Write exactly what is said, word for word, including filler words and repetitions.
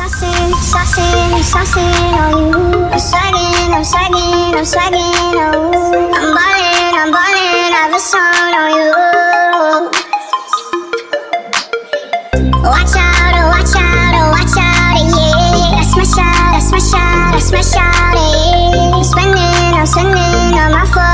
Saucing, saucing, saucing on you. I'm swagging, I'm swagging, I'm swagging on you. I'm ballin', I'm ballin', I have a song on you. Watch out, oh watch out, oh watch out, yeah. I smash out, I smash out, I smash out, yeah. I'm spending, I'm spending on my phone.